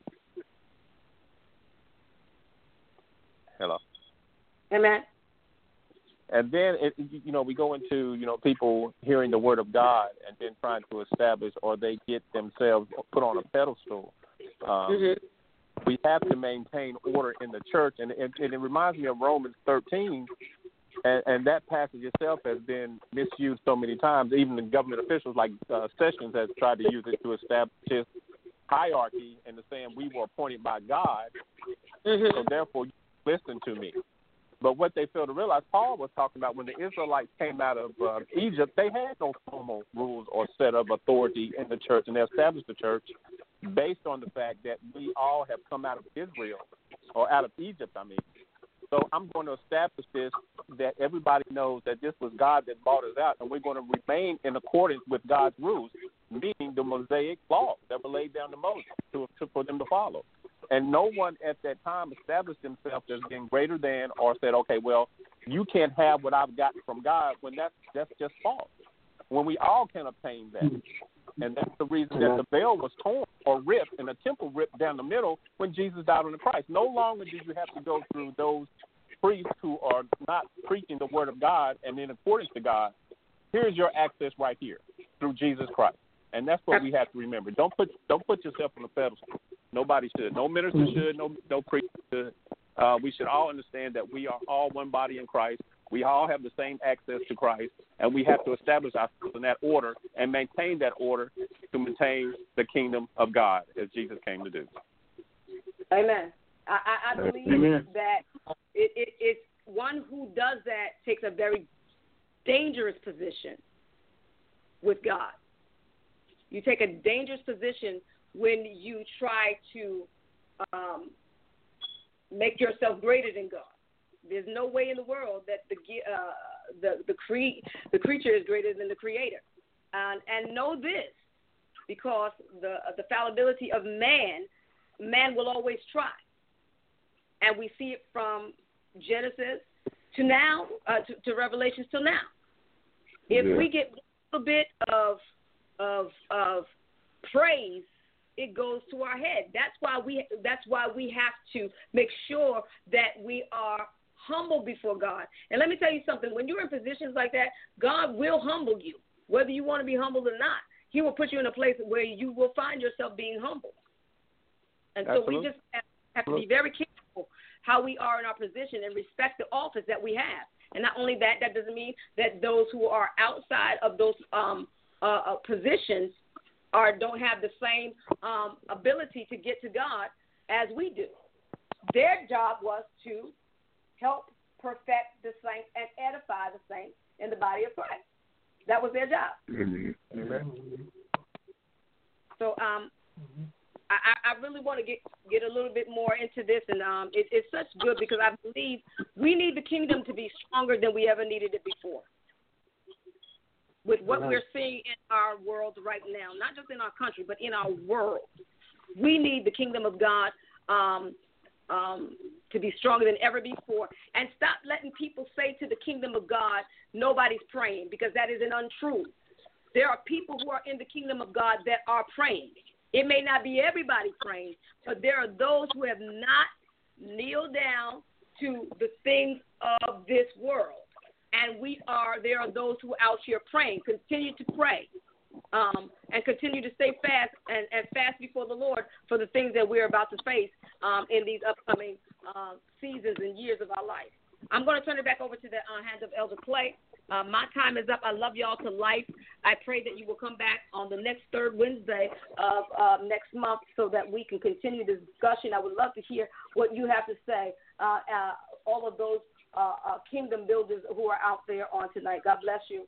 Hello. Amen. And then, we go into, people hearing the word of God and then trying to establish, or they get themselves put on a pedestal. We have to maintain order in the church. And it reminds me of Romans 13, and that passage itself has been misused so many times. Even the government officials like Sessions has tried to use it to establish his hierarchy and to saying we were appointed by God, so therefore you listen to me. But what they fail to realize, Paul was talking about when the Israelites came out of Egypt, they had no formal rules or set of authority in the church, and they established the church based on the fact that we all have come out of Israel, or out of Egypt, So I'm going to establish this, that everybody knows that this was God that brought us out, and we're going to remain in accordance with God's rules, meaning the Mosaic law that were laid down to Moses for them to follow. And no one at that time established himself as being greater than, or said, okay, well, you can't have what I've gotten from God, when that's just false. When we all can obtain that. And that's the reason that the veil was torn or ripped and the temple ripped down the middle when Jesus died on the cross. No longer did you have to go through those priests who are not preaching the word of God and in accordance to God. Here's your access right here through Jesus Christ. And that's what we have to remember. Don't put yourself on the pedestal. Nobody should. No minister should. No priest should. We should all understand that we are all one body in Christ. We all have the same access to Christ. and we have to establish ourselves in that order and maintain that order to maintain the kingdom of God as Jesus came to do. Amen. I believe Amen. that it's one who does that takes a very dangerous position with God. You take a dangerous position when you try to make yourself greater than God. There's no way in the world that the creature is greater than the Creator. And know this, because the fallibility of man will always try. And we see it from Genesis to now, to Revelations till now. If we get a little bit of praise, it goes to our head. That's why we have to make sure that we are humble before God. And let me tell you something. When you're in positions like that, God will humble you, whether you want to be humbled or not. He will put you in a place where you will find yourself being humble. And so we just have to be very careful how we are in our position and respect the office that we have. And not only that, that doesn't mean that those who are outside of those positions don't have the same ability to get to God as we do. Their job was to help perfect the saints and edify the saints in the body of Christ. That was their job. Amen. So I really want to get a little bit more into this, and it's such good because I believe we need the kingdom to be stronger than we ever needed it before. With what we're seeing in our world right now, not just in our country, but in our world, we need the kingdom of God to be stronger than ever before. And stop letting people say to the kingdom of God, nobody's praying, because that is an untruth. There are people who are in the kingdom of God that are praying. It may not be everybody praying, but there are those who have not kneeled down to the things of this world. And there are those who are out here praying. Continue to pray and continue to stay fast and fast before the Lord for the things that we're about to face in these upcoming seasons and years of our life. I'm going to turn it back over to the hands of Elder Clay. My time is up. I love y'all to life. I pray that you will come back on the next third Wednesday of next month so that we can continue this discussion. I would love to hear what you have to say, all of those kingdom builders who are out there on tonight. God bless you.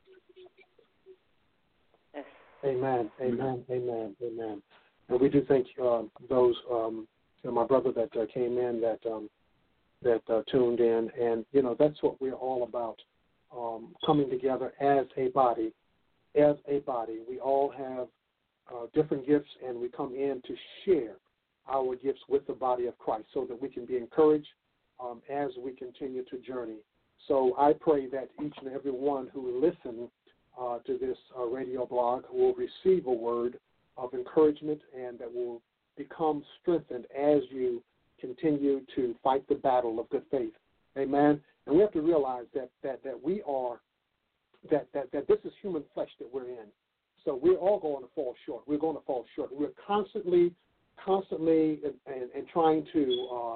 Amen. And we do thank those, my brother that came in, that tuned in, and that's what we're all about. Coming together as a body. We all have different gifts, and we come in to share our gifts with the body of Christ so that we can be encouraged as we continue to journey. So I pray that each and every one who listen to this radio blog will receive a word of encouragement and that will become strengthened as you continue to fight the battle of good faith. Amen. And we have to realize that we are that this is human flesh that we're in. So we're all going to fall short. We're going to fall short. We're constantly and trying to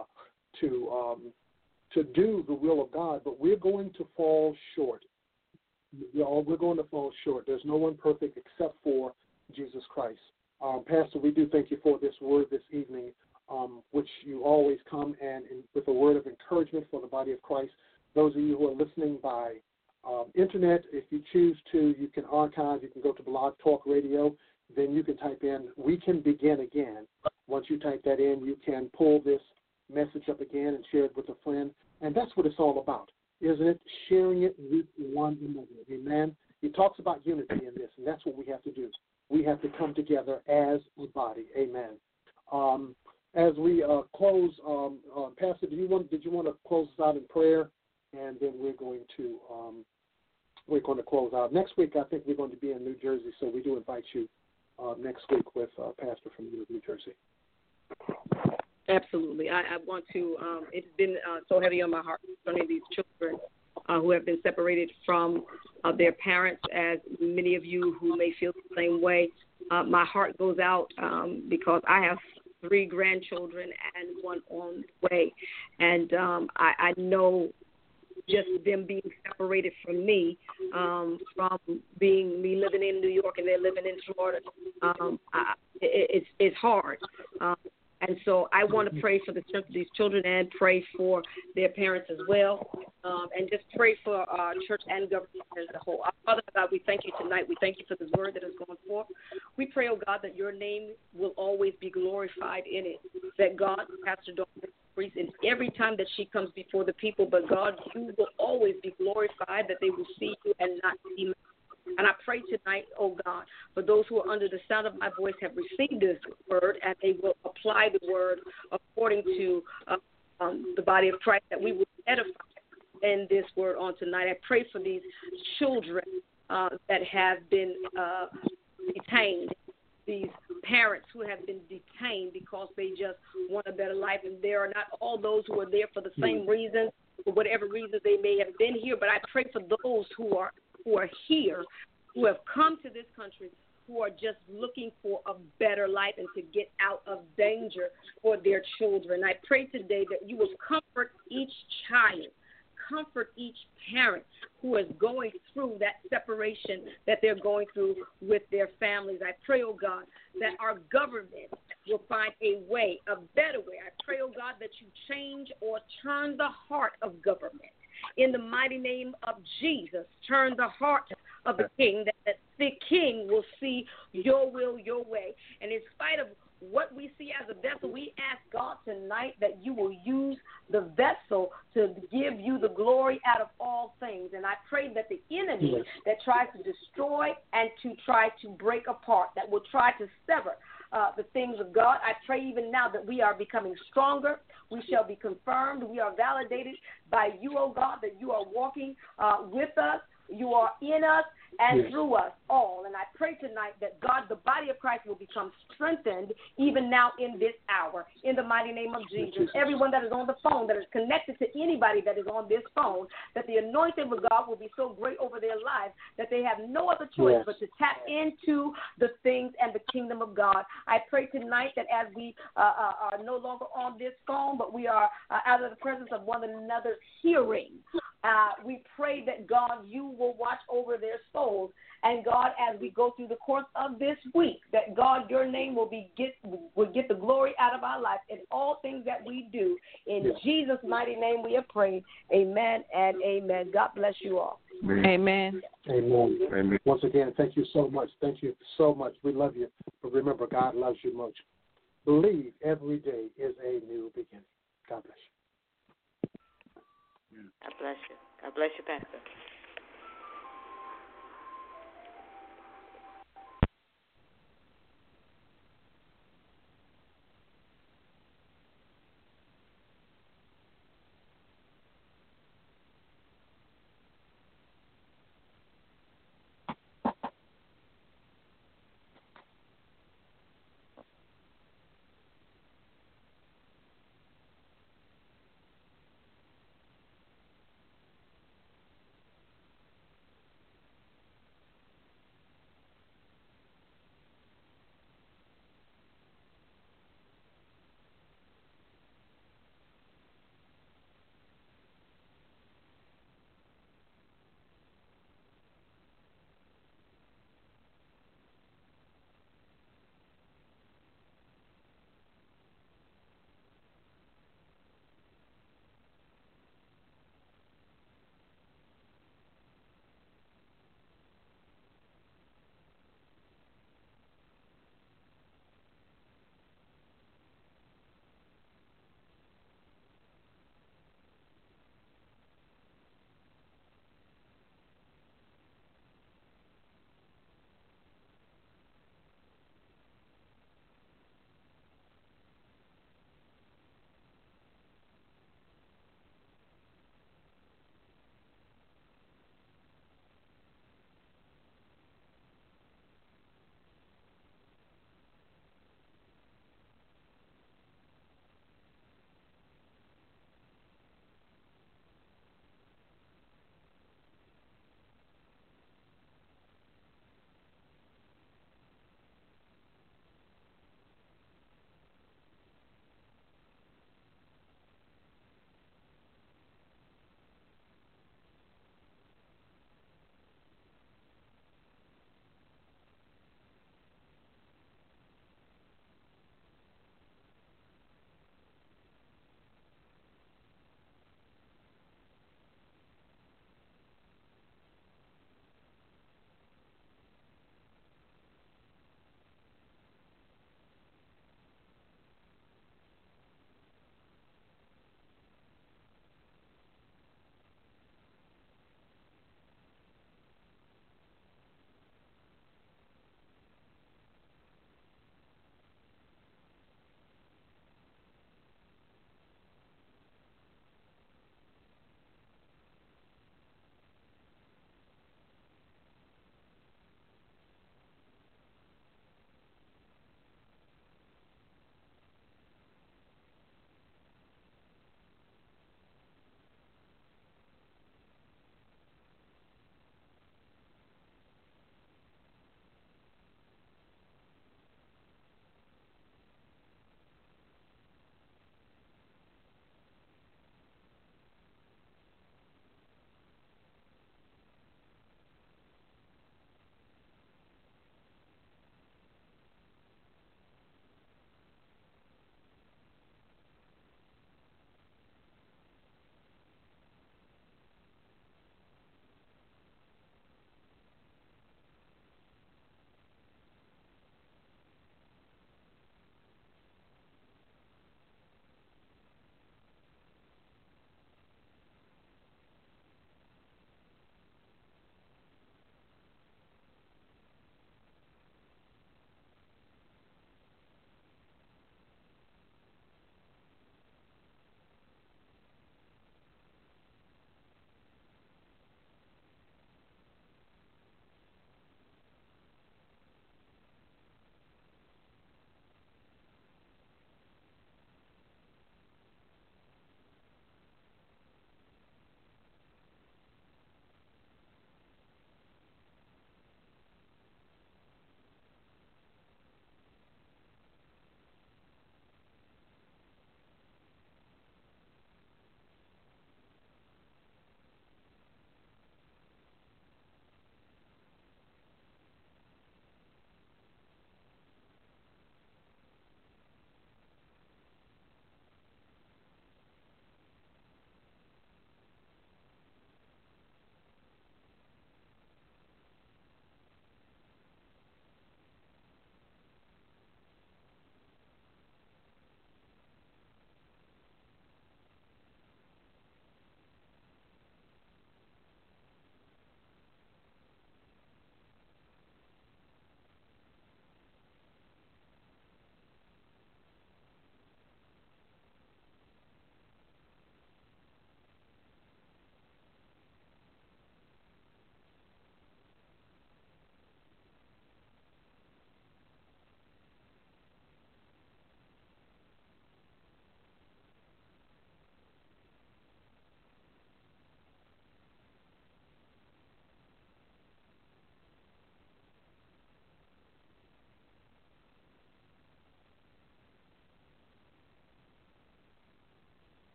do the will of God, but we're going to fall short. We're going to fall short. There's no one perfect except for Jesus Christ. Pastor, we do thank you for this word this evening, which you always come and with a word of encouragement for the body of Christ. Those of you who are listening by internet, if you choose to, you can archive. You can go to Blog Talk Radio. Then you can type in, "We Can Begin Again." Once you type that in, you can pull this message up again and share it with a friend. And that's what it's all about, isn't it? Sharing it with one another. Amen. He talks about unity in this, and that's what we have to do. We have to come together as a body. Amen. As we close, Pastor, did you want to close us out in prayer? And then we're going to close out. Next week, I think we're going to be in New Jersey, so we do invite you next week with Pastor from New Jersey. Absolutely. I want to, it's been so heavy on my heart concerning these children who have been separated from their parents, as many of you who may feel the same way. My heart goes out because I have 3 grandchildren and one on the way. And I know just them being separated from me, from being me living in New York and they're living in Florida. It's hard. And so I want to pray for the strength of these children and pray for their parents as well, and just pray for our church and government as a whole. Father God, we thank you tonight. We thank you for this word that is going forth. We pray, oh God, that your name will always be glorified in it, that God, Pastor Dawn, and every time that she comes before the people, but God, you will always be glorified, that they will see you and not see me. And I pray tonight, oh God, for those who are under the sound of my voice have received this word, and they will apply the word according to the body of Christ, that we will edify in this word on tonight. I pray for these children that have been detained, these parents who have been detained because they just want a better life, and there are not all those who are there for the same reasons, for whatever reasons they may have been here, but I pray for those who are here, who have come to this country, who are just looking for a better life and to get out of danger for their children. I pray today that you will comfort each child, comfort each parent who is going through that separation that they're going through with their families. I pray, oh God, that our government will find a way, a better way. I pray, oh God, that you change or turn the heart of government. In the mighty name of Jesus, turn the heart of the king, that the king will see your will, your way. And in spite of what we see as a vessel, we ask God tonight that you will use the vessel to give you the glory out of all things. And I pray that the enemy that tries to destroy and to try to break apart, that will try to sever the things of God, I pray even now that we are becoming stronger. We shall be confirmed. We are validated by you, oh God, that you are walking with us. You are in us and through us all. And I pray tonight that, God, the body of Christ will become strengthened even now in this hour, in the mighty name of Jesus. Everyone that is on the phone, that is connected to anybody that is on this phone, that the anointing of God will be so great over their lives that they have no other choice but to tap into the things and the kingdom of God. I pray tonight that as we are no longer on this phone, but we are out of the presence of one another's hearing, we pray that, God, you will watch over their souls. And, God, as we go through the course of this week, that, God, your name will get the glory out of our life in all things that we do. In Jesus' mighty name we have prayed. Amen and amen. God bless you all. Amen. Amen. Amen. Once again, thank you so much. Thank you so much. We love you. But remember, God loves you much. Believe every day is a new beginning. God bless you. God bless you. God bless you, Pastor.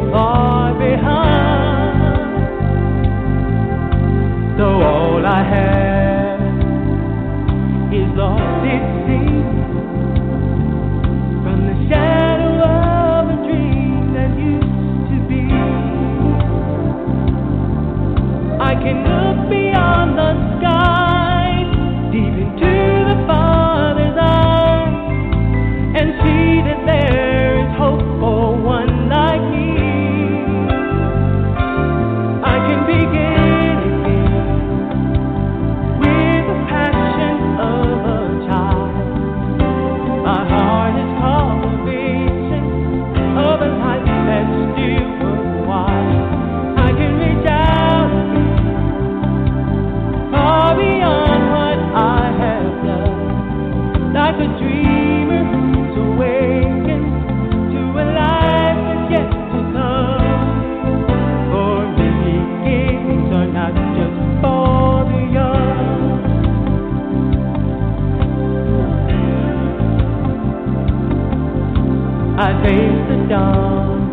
far behind. So all I have is lost, it seems, from the shadow of a dream that used to be. I can look beyond the sky, deep into the Father's arms, and see that there is hope for one like me. I can begin again with the passion of a child. My heart is called a vision of a life that's still worthwhile. I can reach out far beyond what I have done, like a dreamer who's awakened to a life that's yet to come. For beginnings are not just for the young. I face the dawn